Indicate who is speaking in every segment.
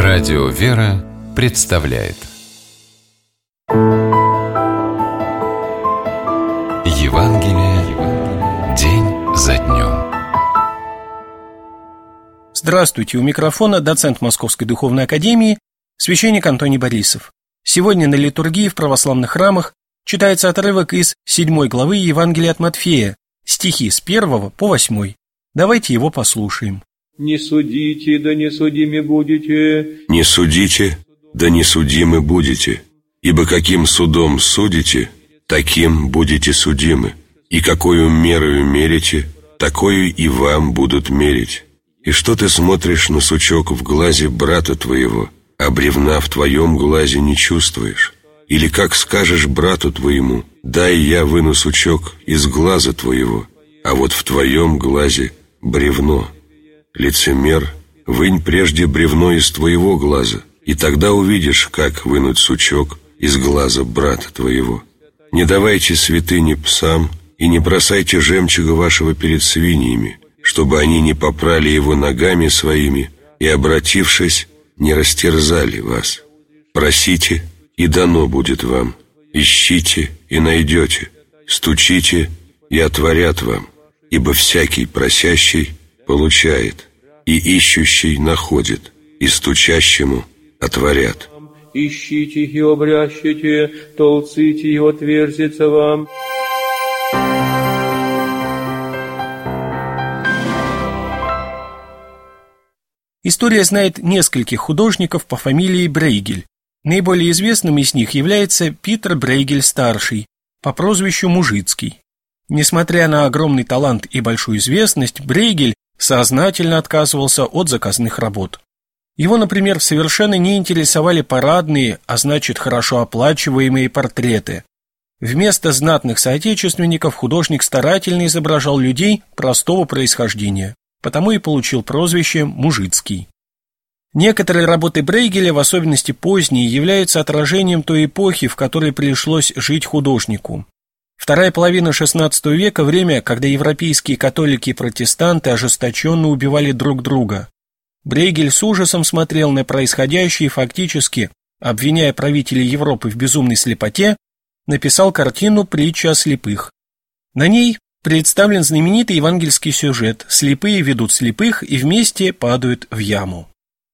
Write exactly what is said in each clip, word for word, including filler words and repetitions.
Speaker 1: Радио «Вера» представляет Евангелие день за днем.
Speaker 2: Здравствуйте, у микрофона доцент Московской Духовной Академии, священник Антоний Борисов. Сегодня на литургии в православных храмах читается отрывок из седьмой главы Евангелия от Матфея, стихи с первого по восьмой. Давайте его послушаем.
Speaker 3: «Не судите, да не судимы будете».
Speaker 4: «Не судите, да не судимы будете. Ибо каким судом судите, таким будете судимы. И какою мерою мерите, такою и вам будут мерить. И что ты смотришь на сучок в глазе брата твоего, а бревна в твоем глазе не чувствуешь? Или как скажешь брату твоему: дай я выну сучок из глаза твоего, а вот в твоем глазе бревно? Лицемер, вынь прежде бревно из твоего глаза, и тогда увидишь, как вынуть сучок из глаза брата твоего. Не давайте святыни псам, и не бросайте жемчуга вашего перед свиньями, чтобы они не попрали его ногами своими и, обратившись, не растерзали вас. Просите, и дано будет вам. Ищите, и найдете. Стучите, и отворят вам. Ибо всякий просящий получает, и ищущий находит, и стучащему отворят.
Speaker 3: Ищите и обрящите, толците и отверзится вам».
Speaker 2: История знает нескольких художников по фамилии Брейгель. Наиболее известным из них является Питер Брейгель-старший, по прозвищу Мужицкий. Несмотря на огромный талант и большую известность, Брейгель сознательно отказывался от заказных работ. Его, например, совершенно не интересовали парадные, а значит хорошо оплачиваемые портреты. Вместо знатных соотечественников художник старательно изображал людей простого происхождения, потому и получил прозвище Мужицкий. Некоторые работы Брейгеля, в особенности поздние, являются отражением той эпохи, в которой пришлось жить художнику. Вторая половина шестнадцатого века – время, когда европейские католики и протестанты ожесточенно убивали друг друга. Брейгель с ужасом смотрел на происходящее и фактически, обвиняя правителей Европы в безумной слепоте, написал картину «Притча о слепых». На ней представлен знаменитый евангельский сюжет: слепые ведут слепых и вместе падают в яму.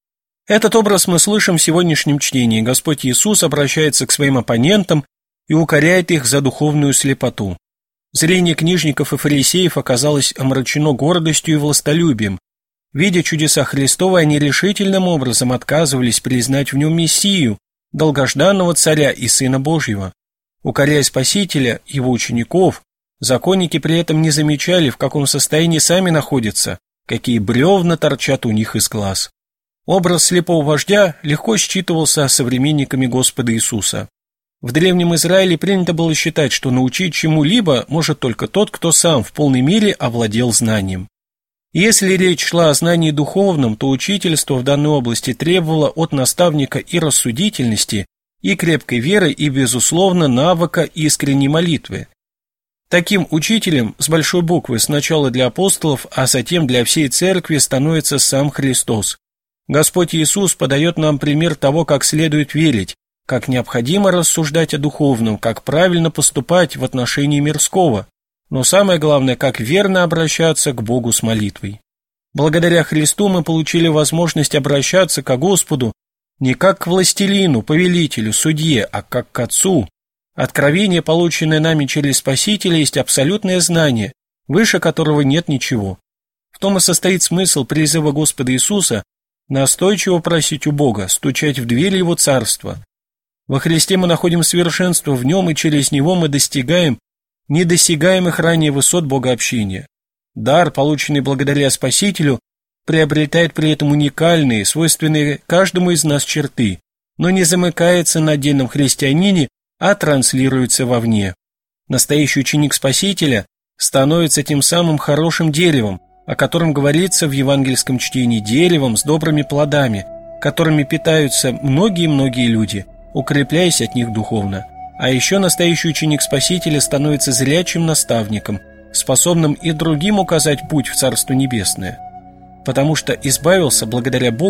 Speaker 2: Этот образ мы слышим в сегодняшнем чтении. Господь Иисус обращается к своим оппонентам и укоряет их за духовную слепоту. Зрение книжников и фарисеев оказалось омрачено гордостью и властолюбием. Видя чудеса Христова, они решительным образом отказывались признать в нем Мессию, долгожданного Царя и Сына Божьего. Укоряя Спасителя, его учеников, законники при этом не замечали, в каком состоянии сами находятся, какие бревна торчат у них из глаз. Образ слепого вождя легко считывался современниками Господа Иисуса. В Древнем Израиле принято было считать, что научить чему-либо может только тот, кто сам в полной мере овладел знанием. Если речь шла о знании духовном, то учительство в данной области требовало от наставника и рассудительности, и крепкой веры, и, безусловно, навыка искренней молитвы. Таким учителем с большой буквы сначала для апостолов, а затем для всей церкви становится сам Христос. Господь Иисус подает нам пример того, как следует верить, как необходимо рассуждать о духовном, как правильно поступать в отношении мирского, но самое главное, как верно обращаться к Богу с молитвой. Благодаря Христу мы получили возможность обращаться к Господу не как к властелину, повелителю, судье, а как к Отцу. Откровение, полученное нами через Спасителя, есть абсолютное знание, выше которого нет ничего. В том и состоит смысл призыва Господа Иисуса настойчиво просить у Бога, стучать в дверь Его Царства. Во Христе мы находим совершенство, в Нем, и через Него мы достигаем недосягаемых ранее высот богообщения. Дар, полученный благодаря Спасителю, приобретает при этом уникальные, свойственные каждому из нас черты, но не замыкается на отдельном христианине, а транслируется вовне. Настоящий ученик Спасителя становится тем самым хорошим деревом, о котором говорится в евангельском чтении, деревом с добрыми плодами, которыми питаются многие-многие люди, укрепляясь от них духовно. А еще настоящий ученик Спасителя становится зрячим наставником, способным и другим указать путь в Царство Небесное. Потому что избавился благодаря Богу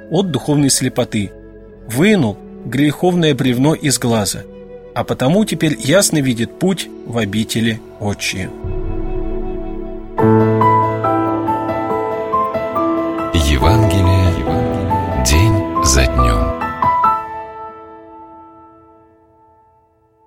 Speaker 2: от духовной слепоты, вынул греховное бревно из глаза, а потому теперь ясно видит путь в обители Отчие.
Speaker 1: Евангелие день за днем.